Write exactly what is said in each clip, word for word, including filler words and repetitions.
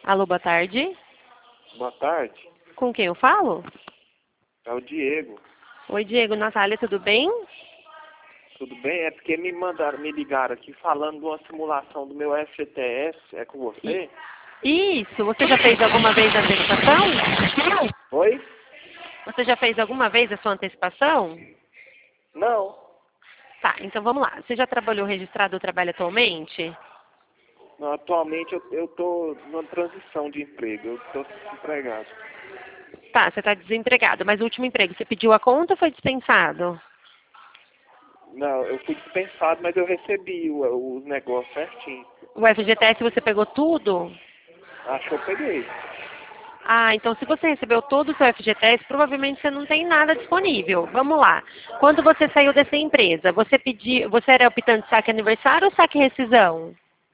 Alô, boa tarde. Boa tarde. Com quem eu falo? É o Diego. Oi, Diego. Natália, tudo bem? Tudo bem? É porque me mandaram, me ligaram aqui falando de uma simulação do meu F G T S. É com você? Isso. Você já fez alguma vez a antecipação? Oi? Você já fez alguma vez a sua antecipação? Não. Tá, então vamos lá. Você já trabalhou registrado ou trabalha atualmente? Não, atualmente eu, eu tô numa transição de emprego. Eu tô desempregado. Tá, você está desempregado, mas o último emprego, você pediu a conta ou foi dispensado? Não, eu fui dispensado, mas eu recebi o- os negócios certinho. O F G T S você pegou tudo? Acho que eu peguei. Ah, então se você recebeu todo o seu F G T S, provavelmente você não tem nada disponível. Vamos lá. Quando você saiu dessa empresa, você pediu, você era optante saque aniversário ou saque rescisão?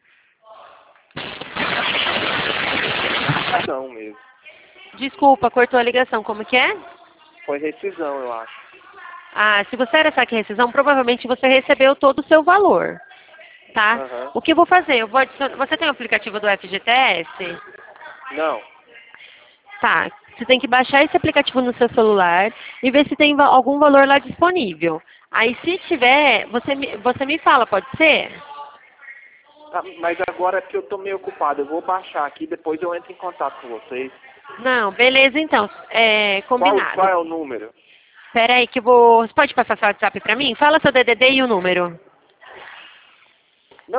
Não mesmo. Desculpa, cortou a ligação, como que é? Foi rescisão, eu acho. Ah, se você era saque rescisão, provavelmente você recebeu todo o seu valor, tá? Aham. O que eu vou fazer? Eu vou adicionar... Você tem o aplicativo do F G T S? Não. Tá. Você tem que baixar esse aplicativo no seu celular e ver se tem va- algum valor lá disponível. Aí, se tiver, você me, você me fala, pode ser? Ah, mas agora é porque eu tô meio ocupado. Eu vou baixar aqui, depois eu entro em contato com vocês. Não, beleza então. É, Qual, combinado. qual é o número? Espera aí que eu vou... Você pode passar seu WhatsApp pra mim? Fala seu D D D e o número. Não.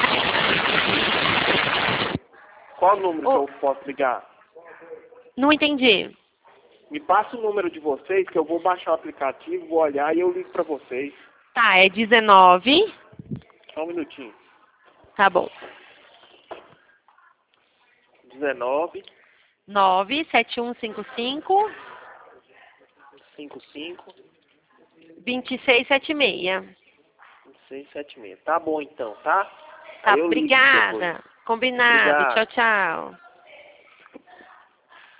Qual o número que Ô, eu posso ligar? não entendi. Me passa o número de vocês que eu vou baixar o aplicativo, vou olhar e eu ligo pra vocês. Tá, é dezenove. Só um minutinho. Tá bom. dezenove, nove sete um cinco cinco, cinquenta e cinco, dois seis sete seis. vinte e seis, setenta e seis. Tá bom então, tá? Tá, Aí eu ligo depois. obrigada. Combinado. Obrigado. Tchau, tchau.